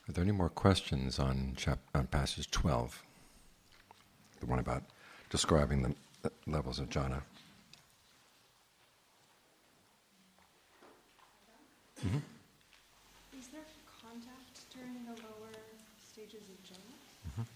Are there any more questions on passage 12? The one about describing the levels of jhana. Mm-hmm. Is there contact during the lower stages of jhana? Mm-hmm.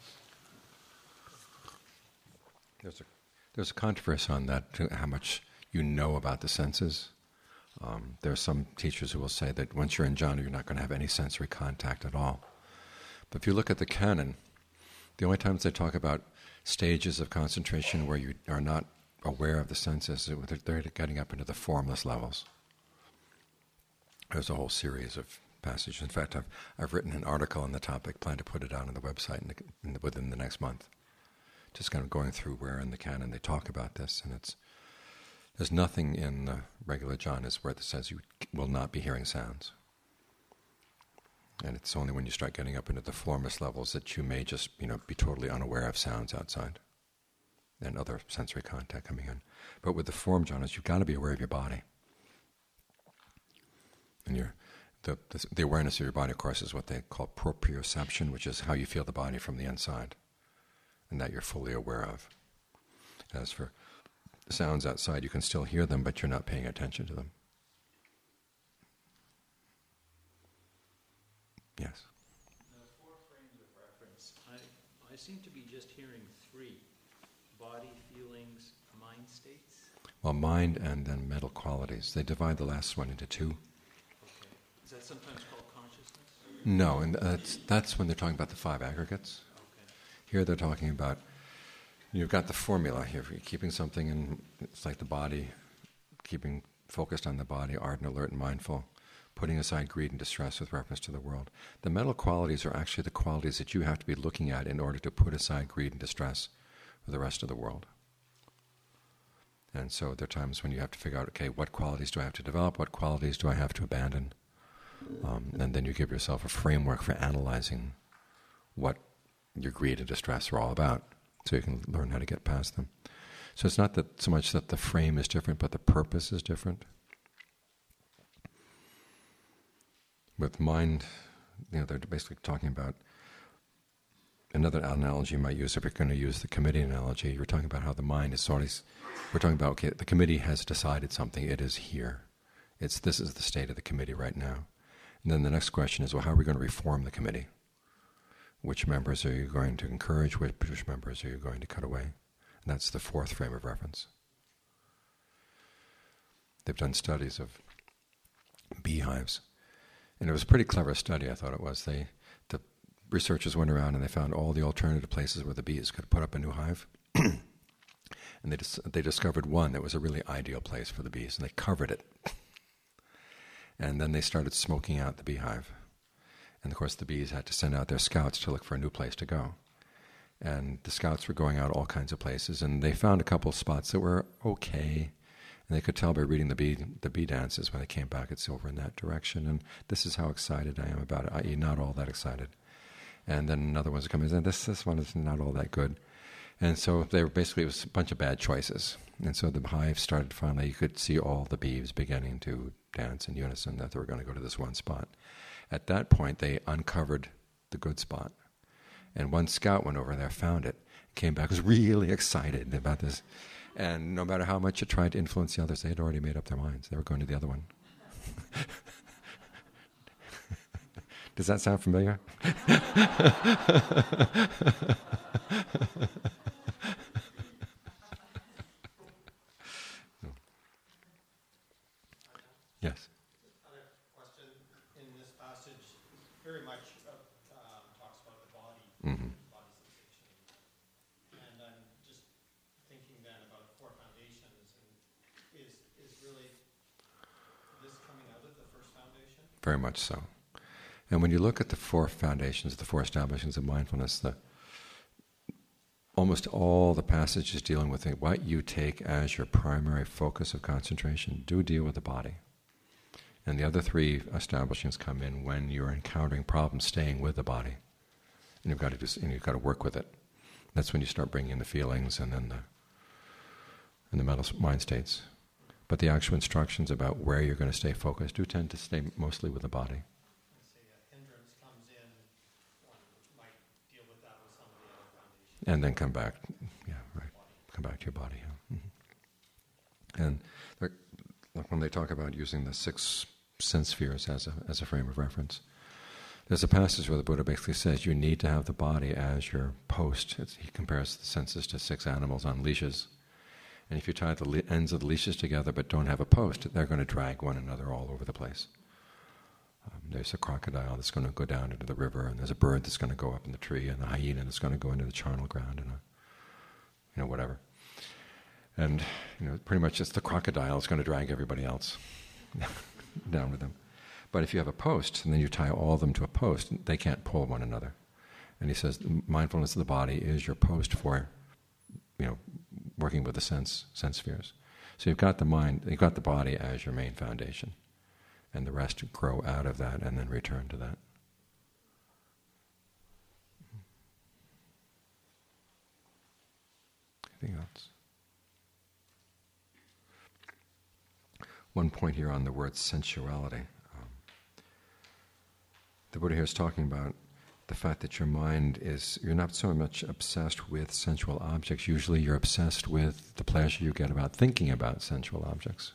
There's a controversy on that, how much you know about the senses. There are some teachers who will say that once you're in jhana, you're not going to have any sensory contact at all. But if you look at the canon, the only times they talk about stages of concentration where you are not aware of the senses, they're getting up into the formless levels. There's a whole series of passages. In fact, I've written an article on the topic, plan to put it out on the website within the next month. Just kind of going through where in the canon they talk about this, and there's nothing in the regular jhanas where it says you will not be hearing sounds. And it's only when you start getting up into the formless levels that you may just, be totally unaware of sounds outside and other sensory contact coming in. But with the form jhanas, you've got to be aware of your body. And the awareness of your body, of course, is what they call proprioception, which is how you feel the body from the inside, and that you're fully aware of. As for sounds outside, you can still hear them, but you're not paying attention to them. Yes? The 4 frames of reference, I seem to be just hearing 3. Body, feelings, mind states. Well, mind and then mental qualities. They divide the last one into 2. Okay. Is that sometimes called consciousness? No, and that's when they're talking about the 5 aggregates. Okay. Here they're talking about, you've got the formula here. You're keeping something in, it's like the body, keeping focused on the body, ardent, alert, and mindful, putting aside greed and distress with reference to the world. The mental qualities are actually the qualities that you have to be looking at in order to put aside greed and distress for the rest of the world. And so there are times when you have to figure out, okay, what qualities do I have to develop, what qualities do I have to abandon? And then you give yourself a framework for analyzing what your greed and distress are all about, so you can learn how to get past them. So it's not that so much that the frame is different, but the purpose is different. With mind, they're basically talking about, another analogy you might use, if you're going to use the committee analogy, you're talking about how the mind is we're talking about, okay, the committee has decided something, it is here. This is the state of the committee right now. And then the next question is, well, how are we going to reform the committee? Which members are you going to encourage? Which members are you going to cut away? And that's the 4th frame of reference. They've done studies of beehives. And it was a pretty clever study, I thought it was. The researchers went around and they found all the alternative places where the bees could put up a new hive. And they discovered one that was a really ideal place for the bees, and they covered it. And then they started smoking out the beehive. And of course the bees had to send out their scouts to look for a new place to go. And the scouts were going out all kinds of places, and they found a couple of spots that were okay. And they could tell by reading the bee dances when they came back, it's over in that direction. And this is how excited I am about it, i.e. not all that excited. And then another one's coming in, this one is not all that good. And so they were it was a bunch of bad choices. And so the hive started finally, you could see all the bees beginning to dance in unison that they were going to go to this one spot. At that point, they uncovered the good spot. And one scout went over there, found it, came back, was really excited about this. And no matter how much it tried to influence the others, they had already made up their minds. They were going to the other one. Does that sound familiar? Yes. Another question in this passage very much talks about the body, body sensation. And I'm just thinking then about 4 foundations. And is really this coming out of the first foundation? Very much so. And when you look at the 4 foundations, the 4 establishments of mindfulness, almost all the passages dealing with it, what you take as your primary focus of concentration, do deal with the body. And the other 3 establishments come in when you're encountering problems staying with the body, and you've got to work with it. That's when you start bringing in the feelings and then the mental mind states. But the actual instructions about where you're going to stay focused do tend to stay mostly with the body. Say a hindrance comes in And then come back, yeah, right, come back to your body. Yeah. And like when they talk about using the 6 sense spheres as a frame of reference, there's a passage where the Buddha basically says you need to have the body as your post. He compares the senses to 6 animals on leashes. And if you tie the ends of the leashes together but don't have a post, they're going to drag one another all over the place. There's a crocodile that's going to go down into the river, and there's a bird that's going to go up in the tree, and a hyena that's going to go into the charnel ground, and whatever. And pretty much it's the crocodile that's going to drag everybody else down with them. But if you have a post, and then you tie all of them to a post, they can't pull one another. And he says mindfulness of the body is your post for, working with the sense spheres. So you've got the mind, you've got the body as your main foundation, and the rest grow out of that and then return to that. Anything else? One point here on the word sensuality. The Buddha here is talking about the fact that your mind you're not so much obsessed with sensual objects. Usually you're obsessed with the pleasure you get about thinking about sensual objects.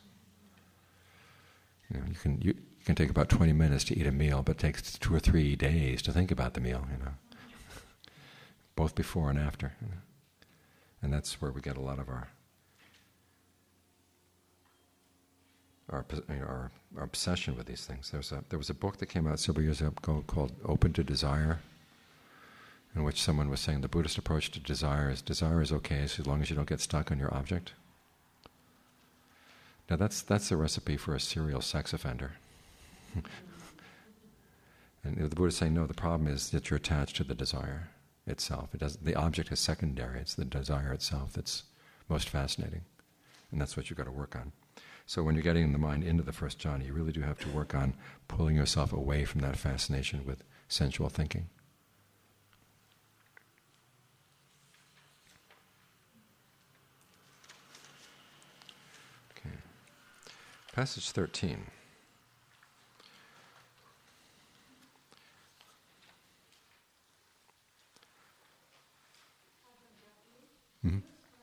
You can take about 20 minutes to eat a meal, but it takes 2 or 3 days to think about the meal, both before and after. And that's where we get a lot of our obsession with these things. There was a book that came out several years ago called Open to Desire, in which someone was saying the Buddhist approach to desire is okay as long as you don't get stuck on your object. Now that's a recipe for a serial sex offender. And the Buddha is saying, no, the problem is that you're attached to the desire itself. The object is secondary. It's the desire itself that's most fascinating. And that's what you've got to work on. So when you're getting the mind into the first jhana, you really do have to work on pulling yourself away from that fascination with sensual thinking. Okay. Passage 13. Mm-hmm.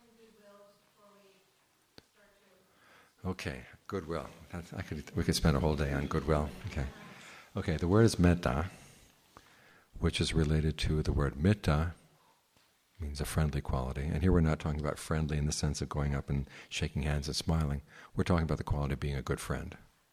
Okay, goodwill. We could spend a whole day on goodwill. Okay. The word is metta, which is related to the word mitta, means a friendly quality. And here we're not talking about friendly in the sense of going up and shaking hands and smiling. We're talking about the quality of being a good friend.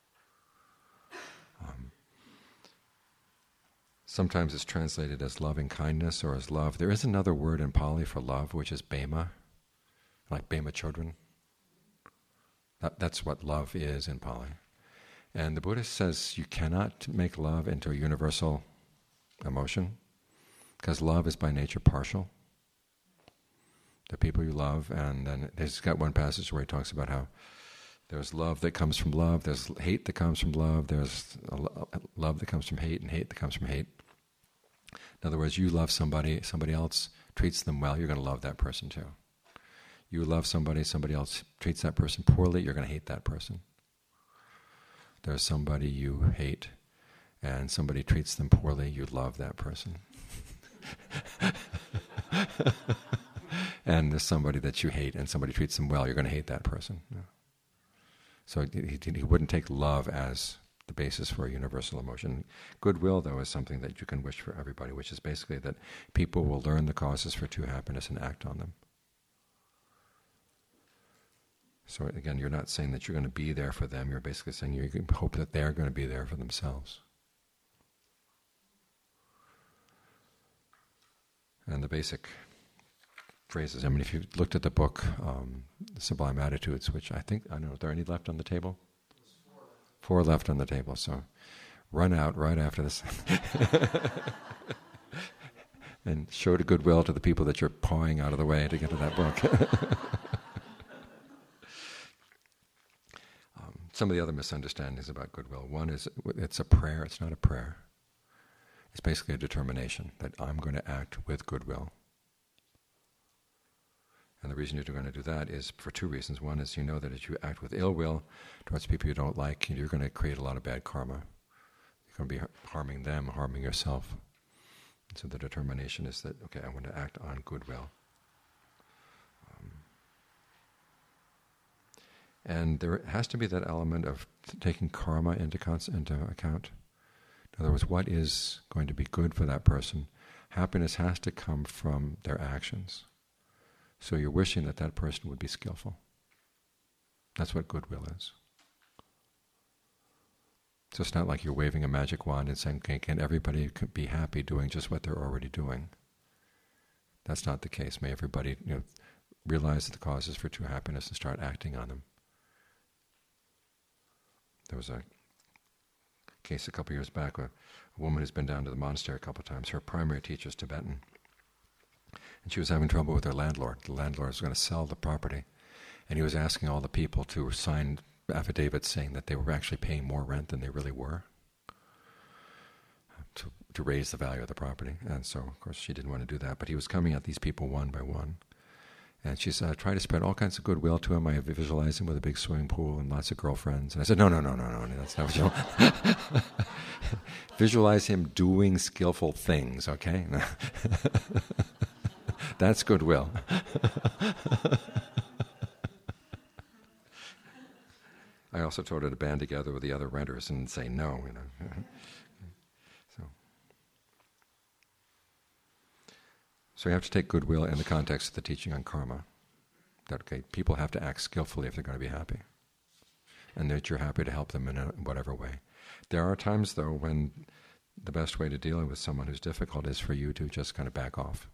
Sometimes it's translated as loving kindness or as love. There is another word in Pali for love, which is bhema, like bhema chodron. That's what love is in Pali. And the Buddha says you cannot make love into a universal emotion, because love is by nature partial. The people you love, and then he's got one passage where he talks about how there's love that comes from love, there's hate that comes from love, there's love that comes from hate, and hate that comes from hate. In other words, you love somebody else treats them well, you're going to love that person too. You love somebody else treats that person poorly, you're going to hate that person. There's somebody you hate, and somebody treats them poorly, you love that person. And there's somebody that you hate, and somebody treats them well, you're going to hate that person. Yeah. So he wouldn't take love as the basis for a universal emotion. Goodwill, though, is something that you can wish for everybody, which is basically that people will learn the causes for true happiness and act on them. So again, you're not saying that you're going to be there for them, you're basically saying you can hope that they're going to be there for themselves. And the basic phrases, if you looked at the book, Sublime Attitudes, which I don't know, are there any left on the table? 4 left on the table, so run out right after this. And show the goodwill to the people that you're pawing out of the way to get to that book. Some of the other misunderstandings about goodwill. One is it's a prayer. It's not a prayer. It's basically a determination that I'm going to act with goodwill. And the reason you're going to do that is for 2 reasons. One is you know that if you act with ill will towards people you don't like, you're going to create a lot of bad karma. You're going to be harming them, harming yourself. And so the determination is that, okay, I want to act on goodwill. And there has to be that element of taking karma into account. In other words, what is going to be good for that person? Happiness has to come from their actions. So you're wishing that that person would be skillful. That's what goodwill is. So it's not like you're waving a magic wand and saying, okay, can everybody be happy doing just what they're already doing? That's not the case. May everybody realize the causes for true happiness and start acting on them. There was a case a couple years back, a woman who's been down to the monastery a couple of times. Her primary teacher is Tibetan, and she was having trouble with her landlord. The landlord was going to sell the property, and he was asking all the people to sign affidavits saying that they were actually paying more rent than they really were to raise the value of the property. And so, of course, she didn't want to do that, but he was coming at these people one by one. And she said, I try to spread all kinds of goodwill to him. I visualize him with a big swimming pool and lots of girlfriends. And I said, no, that's not what you want. Visualize him doing skillful things, okay? That's goodwill. I also told her to band together with the other renters and say no, So you have to take goodwill in the context of the teaching on karma. That, okay, people have to act skillfully if they're going to be happy. And that you're happy to help them in whatever way. There are times, though, when the best way to deal with someone who's difficult is for you to just kind of back off.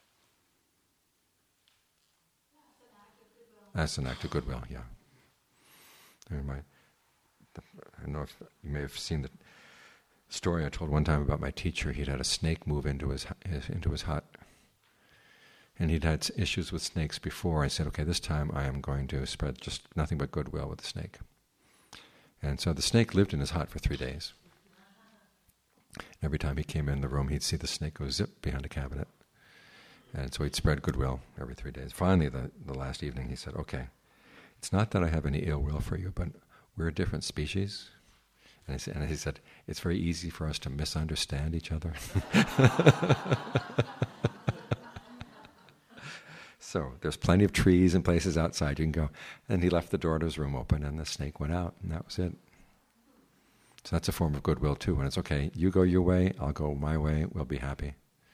That's an act of goodwill, yeah. I don't know if you may have seen the story I told one time about my teacher. He'd had a snake move into his hut. And he'd had issues with snakes before. I said, okay, this time I am going to spread just nothing but goodwill with the snake. And so the snake lived in his hut for 3 days. Every time he came in the room, he'd see the snake go zip behind a cabinet. And so he'd spread goodwill every 3 days. Finally, the last evening, he said, okay, it's not that I have any ill will for you, but we're a different species. And he said, it's very easy for us to misunderstand each other. So there's plenty of trees and places outside you can go. And he left the door to his room open, and the snake went out, and that was it. So that's a form of goodwill too. When it's okay, you go your way, I'll go my way, we'll be happy.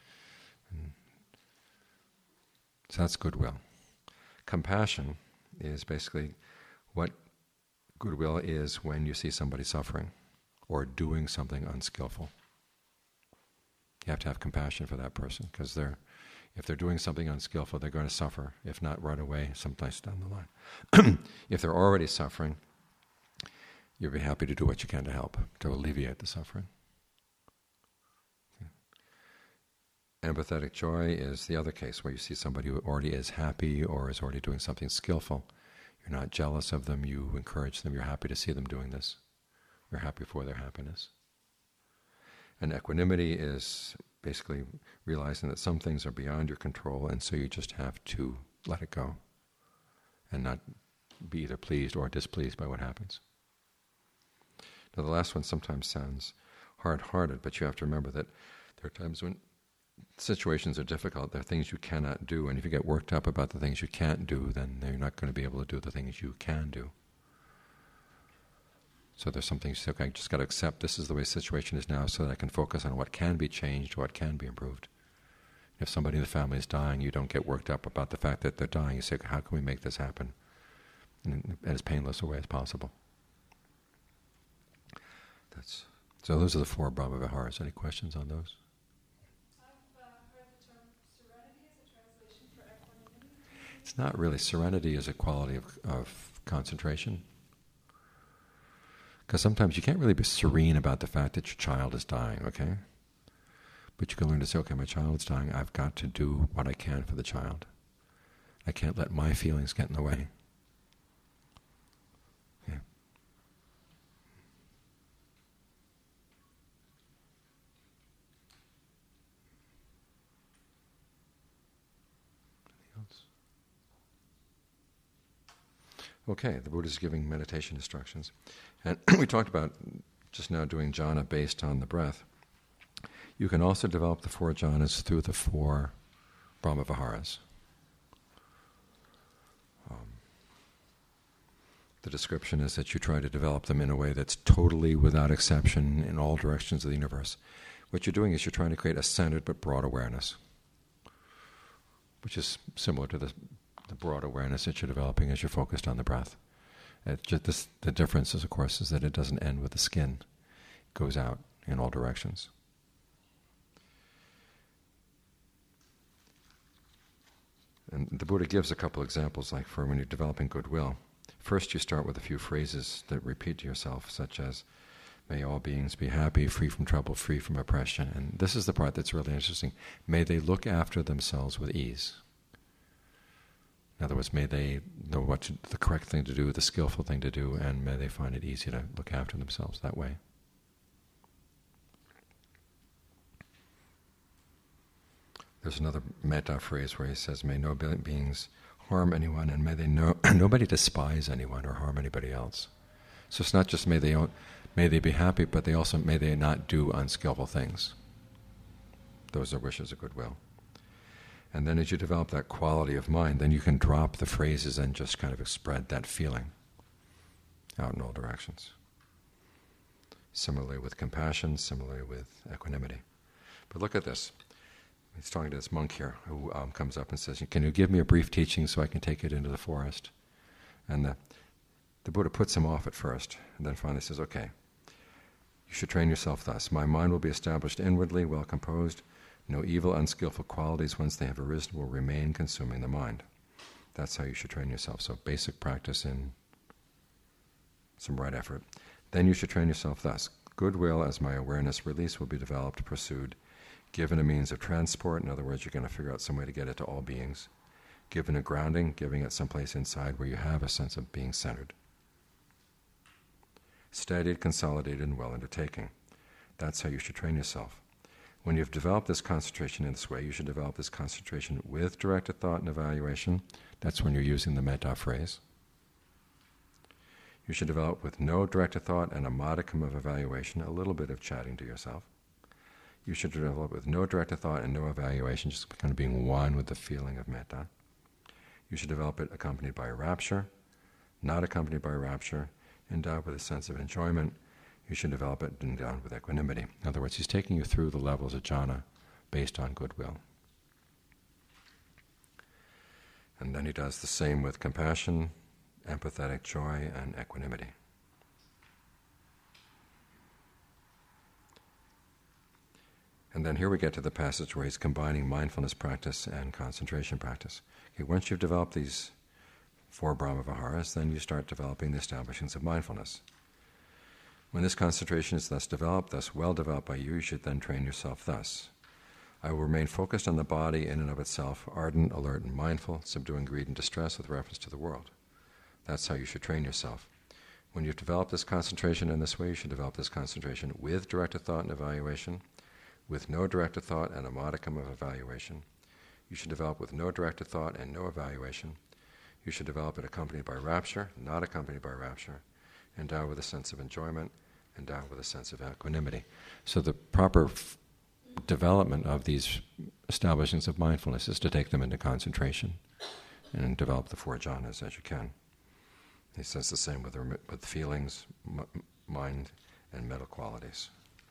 So that's goodwill. Compassion is basically what goodwill is when you see somebody suffering or doing something unskillful. You have to have compassion for that person, because if they're doing something unskillful, they're going to suffer, if not right away, someplace down the line. If they're already suffering, you'll be happy to do what you can to help, to alleviate the suffering. Okay. Empathetic joy is the other case, where you see somebody who already is happy or is already doing something skillful. You're not jealous of them, you encourage them, you're happy to see them doing this. You're happy for their happiness. And equanimity is basically realizing that some things are beyond your control, and so you just have to let it go and not be either pleased or displeased by what happens. Now the last one sometimes sounds hard-hearted, but you have to remember that there are times when situations are difficult, there are things you cannot do, and if you get worked up about the things you can't do, then you're not going to be able to do the things you can do. So there's something you say, okay, I just got to accept this is the way the situation is now, so that I can focus on what can be changed, what can be improved. If somebody in the family is dying, you don't get worked up about the fact that they're dying. You say, how can we make this happen in as painless a way as possible? So those are the 4 Brahma Viharas. Any questions on those? I've heard the term serenity as a translation for equanimity. It's not really. Serenity is a quality of concentration. Because sometimes you can't really be serene about the fact that your child is dying, okay? But you can learn to say, okay, my child is dying, I've got to do what I can for the child. I can't let my feelings get in the way. Yeah. Anything else? Okay, the Buddha is giving meditation instructions. And we talked about just now doing jhana based on the breath. You can also develop the 4 jhanas through the 4 Brahma Viharas. The description is that you try to develop them in a way that's totally without exception in all directions of the universe. What you're doing is you're trying to create a centered but broad awareness, which is similar to the broad awareness that you're developing as you're focused on the breath. The difference is, of course, is that it doesn't end with the skin. It goes out in all directions. And the Buddha gives a couple examples, like for when you're developing goodwill. First, you start with a few phrases that repeat to yourself, such as, may all beings be happy, free from trouble, free from oppression. And this is the part that's really interesting. May they look after themselves with ease. In other words, may they know the correct thing to do, the skillful thing to do, and may they find it easy to look after themselves that way. There's another metta phrase where he says, may no beings harm anyone, and may they nobody despise anyone or harm anybody else. So it's not just may they be happy, but may they not do unskillful things. Those are wishes of goodwill. And then as you develop that quality of mind, then you can drop the phrases and just kind of spread that feeling out in all directions. Similarly with compassion, similarly with equanimity. But look at this. He's talking to this monk here who comes up and says, can you give me a brief teaching so I can take it into the forest? And the Buddha puts him off at first, and then finally says, okay, you should train yourself thus. My mind will be established inwardly, well composed. No evil, unskillful qualities, once they have arisen, will remain consuming the mind. That's how you should train yourself. So basic practice in some right effort. Then you should train yourself thus. Goodwill, as my awareness release, will be developed, pursued, given a means of transport. In other words, you're going to figure out some way to get it to all beings. Given a grounding, giving it someplace inside where you have a sense of being centered. Steadied, consolidated, and well undertaking. That's how you should train yourself. When you've developed this concentration in this way, you should develop this concentration with directed thought and evaluation. That's when you're using the metta phrase. You should develop with no directed thought and a modicum of evaluation, a little bit of chatting to yourself. You should develop with no directed thought and no evaluation, just kind of being one with the feeling of metta. You should develop it accompanied by rapture, not accompanied by rapture, endowed with a sense of enjoyment. You should develop it endowed with equanimity. In other words, he's taking you through the levels of jhana based on goodwill. And then he does the same with compassion, empathetic joy, and equanimity. And then here we get to the passage where he's combining mindfulness practice and concentration practice. Okay, once you've developed these 4 Brahma-viharas, then you start developing the establishments of mindfulness. When this concentration is thus developed, thus well developed by you, you should then train yourself thus. I will remain focused on the body in and of itself, ardent, alert, and mindful, subduing greed and distress with reference to the world. That's how you should train yourself. When you've developed this concentration in this way, you should develop this concentration with directed thought and evaluation, with no directed thought and a modicum of evaluation. You should develop with no directed thought and no evaluation. You should develop it accompanied by rapture, not accompanied by rapture, endowed with a sense of enjoyment, endowed with a sense of equanimity. So the proper development of these establishments of mindfulness is to take them into concentration and develop the 4 jhanas as you can. He says the same with feelings, mind, and mental qualities.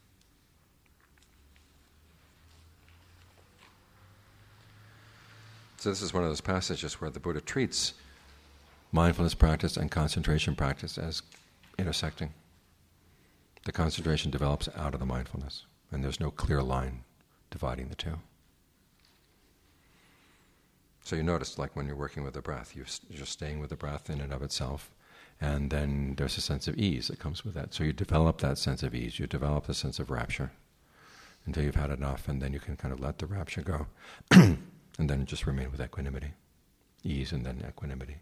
So this is one of those passages where the Buddha treats mindfulness practice and concentration practice as intersecting. The concentration develops out of the mindfulness, and there's no clear line dividing the two. So you notice, like when you're working with the breath, you're staying with the breath in and of itself, and then there's a sense of ease that comes with that. So you develop that sense of ease, you develop the sense of rapture until you've had enough, and then you can kind of let the rapture go. And then just remain with equanimity, ease and then equanimity.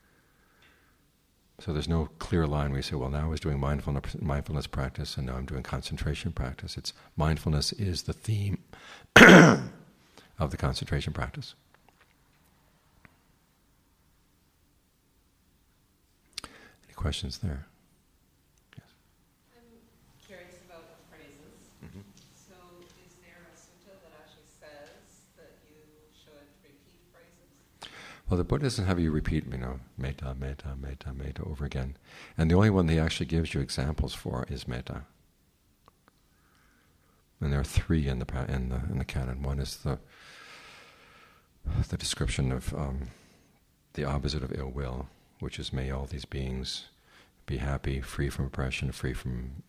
So there's no clear line where you say, well, now I was doing mindfulness practice and now I'm doing concentration practice. It's mindfulness is the theme of the concentration practice. Any questions there? Yes. I'm curious about phrases. Mm-hmm. So is there a sutta that actually says that you should repeat phrases? Well, the Buddha doesn't have you repeat, metta, metta, metta, metta over again. And the only one that he actually gives you examples for is metta. And there are three in the canon. One is the description of the opposite of ill will, which is may all these beings be happy, free from oppression, free from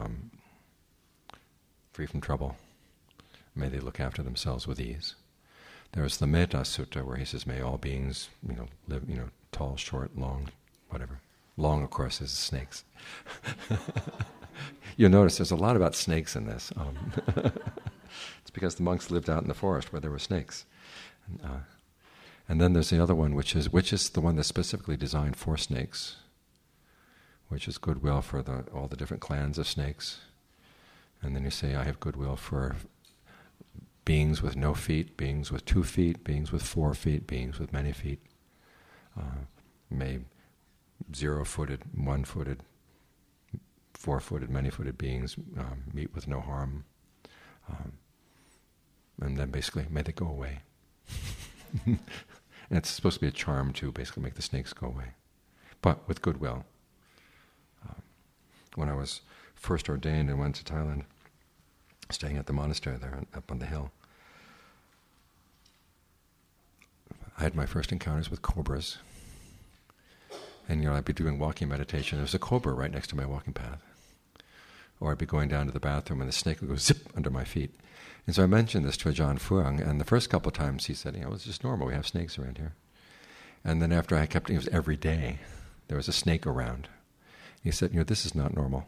trouble. May they look after themselves with ease. There's the Metta Sutta where he says, may all beings, live, tall, short, long, whatever. Long, of course, is snakes. You'll notice there's a lot about snakes in this. It's because the monks lived out in the forest where there were snakes. And then there's the other one, which is the one that's specifically designed for snakes, which is goodwill for all the different clans of snakes. And then you say, I have goodwill for beings with no feet, beings with 2 feet, beings with 4 feet, beings with many feet. May 0-footed, 1-footed, 4-footed, many-footed beings meet with no harm. And then basically, may they go away. And it's supposed to be a charm to basically make the snakes go away, but with goodwill. When I was first ordained and went to Thailand, staying at the monastery there up on the hill, I had my first encounters with cobras. And I'd be doing walking meditation. There's a cobra right next to my walking path. Or I'd be going down to the bathroom and the snake would go zip under my feet. And so I mentioned this to Ajahn Fuang, and the first couple of times he said, it's just normal, we have snakes around here. And then after it was every day, there was a snake around. He said, this is not normal.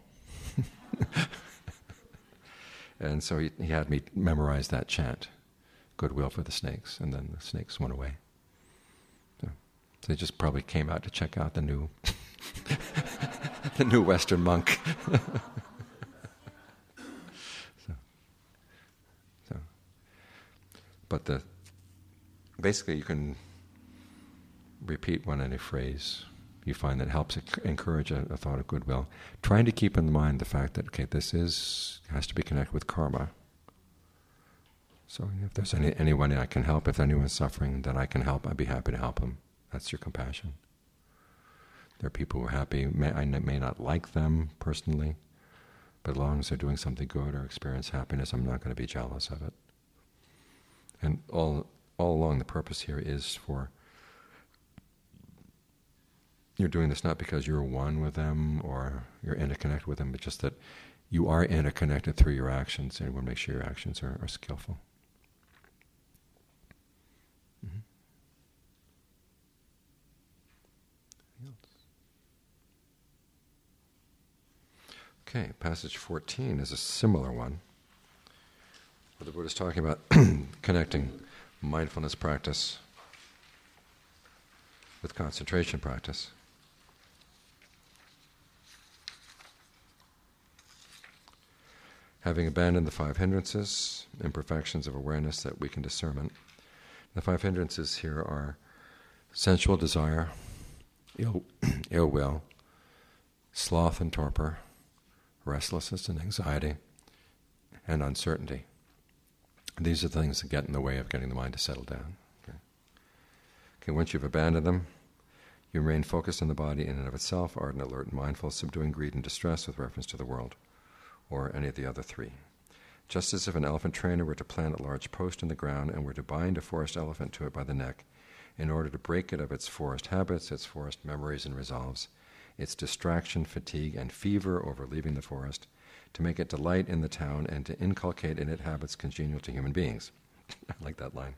And so he had me memorize that chant, goodwill for the snakes, and then the snakes went away. So they just probably came out to check out the new the new Western monk. But basically you can repeat one any phrase you find that helps encourage a thought of goodwill, trying to keep in mind the fact that, this has to be connected with karma. So if there's anyone I can help, if anyone's suffering that I can help, I'd be happy to help them. That's your compassion. There are people who are happy. I may not like them personally, but as long as they're doing something good or experience happiness, I'm not going to be jealous of it. And all along the purpose here is for, you're doing this not because you're one with them or you're interconnected with them, but just that you are interconnected through your actions, and you want to make sure your actions are skillful. Mm-hmm. Anything else? Okay, passage 14 is a similar one, where the Buddha is talking about connecting mindfulness practice with concentration practice. Having abandoned the 5 hindrances, imperfections of awareness that weaken discernment. The 5 hindrances here are sensual desire, ill will, sloth and torpor, restlessness and anxiety, and uncertainty. These are the things that get in the way of getting the mind to settle down. Okay, once you've abandoned them, you remain focused on the body in and of itself, ardent, alert, and mindful, subduing greed and distress with reference to the world, or any of the other 3. Just as if an elephant trainer were to plant a large post in the ground and were to bind a forest elephant to it by the neck in order to break it of its forest habits, its forest memories and resolves, its distraction, fatigue, and fever over leaving the forest, to make it delight in the town and to inculcate in it habits congenial to human beings. I like that line.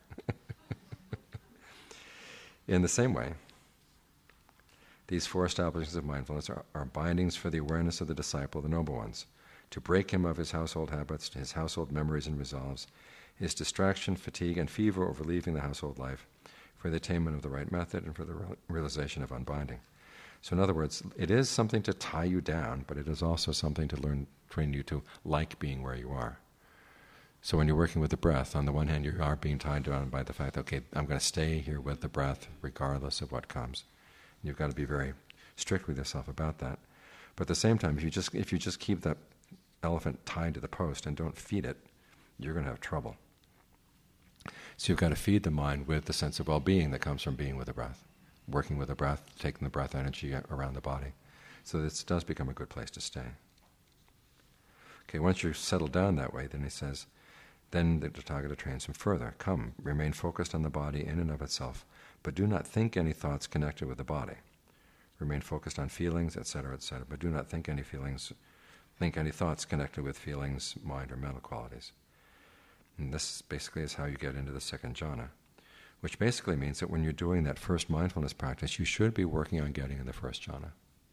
In the same way, these 4 establishments of mindfulness are bindings for the awareness of the disciple, the noble ones, to break him of his household habits, his household memories and resolves, his distraction, fatigue, and fever over leaving the household life, for the attainment of the right method and for the realization of unbinding. So in other words, it is something to tie you down, but it is also something to train you to like being where you are. So when you're working with the breath, on the one hand you are being tied down by the fact that, okay, I'm going to stay here with the breath regardless of what comes. And you've got to be very strict with yourself about that. But at the same time, if you just keep that elephant tied to the post and don't feed it, you're going to have trouble. So you've got to feed the mind with the sense of well-being that comes from being with the breath, working with the breath, taking the breath energy around the body. So this does become a good place to stay. Okay, once you're settled down that way, then he says, then the Tathagata trains him further. Come, remain focused on the body in and of itself, but do not think any thoughts connected with the body. Remain focused on feelings, etc., but do not think any thoughts connected with feelings, mind, or mental qualities. And this basically is how you get into the second jhana, which basically means that when you're doing that first mindfulness practice, you should be working on getting in the first jhana.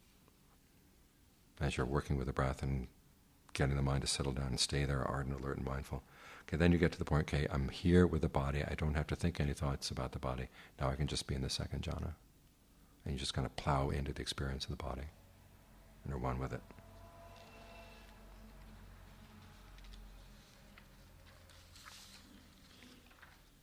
As you're working with the breath and getting the mind to settle down and stay there, ardent, alert, and mindful. Okay, then you get to the point, okay, I'm here with the body. I don't have to think any thoughts about the body. Now I can just be in the second jhana. And you just kind of plow into the experience of the body and are one with it.